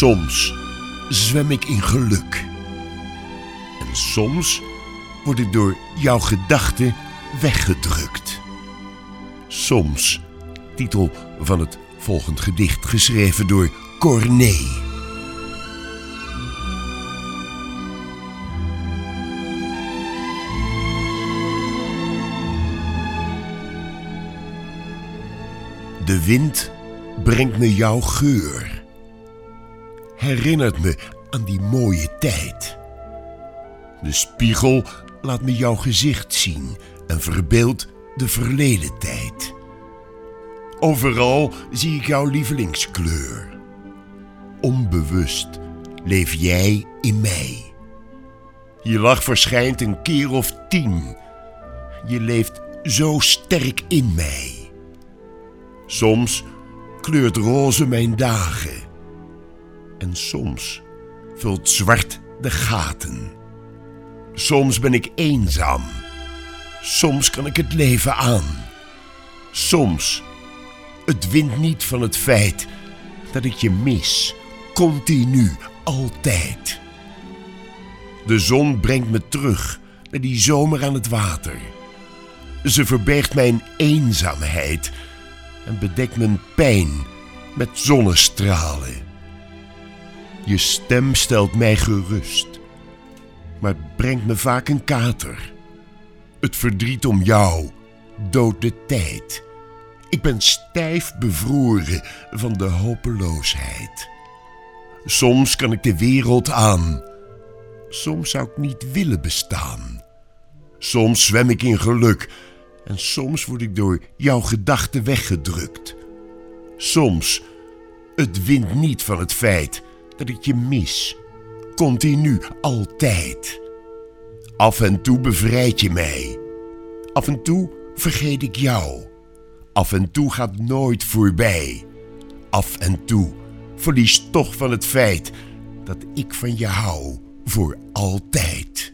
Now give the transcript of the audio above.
Soms zwem ik in geluk. En soms word ik door jouw gedachten weggedrukt. Soms, titel van het volgend gedicht geschreven door Corné. De wind brengt me jouw geur. Herinnert me aan die mooie tijd. De spiegel laat me jouw gezicht zien en verbeeldt de verleden tijd. Overal zie ik jouw lievelingskleur. Onbewust leef jij in mij. Je lach verschijnt een keer of 10. Je leeft zo sterk in mij. Soms kleurt roze mijn dagen. En soms vult zwart de gaten. Soms ben ik eenzaam. Soms kan ik het leven aan. Soms, het wint niet van het feit dat ik je mis. Continu, altijd. De zon brengt me terug naar die zomer aan het water. Ze verbergt mijn eenzaamheid en bedekt mijn pijn met zonnestralen. Je stem stelt mij gerust, maar het brengt me vaak een kater. Het verdriet om jou doodt de tijd. Ik ben stijf bevroren van de hopeloosheid. Soms kan ik de wereld aan. Soms zou ik niet willen bestaan. Soms zwem ik in geluk en soms word ik door jouw gedachten weggedrukt. Soms, het wint niet van het feit dat ik je mis. Continu, altijd. Af en toe bevrijd je mij. Af en toe vergeet ik jou. Af en toe gaat nooit voorbij. Af en toe verlies toch van het feit dat ik van je hou voor altijd.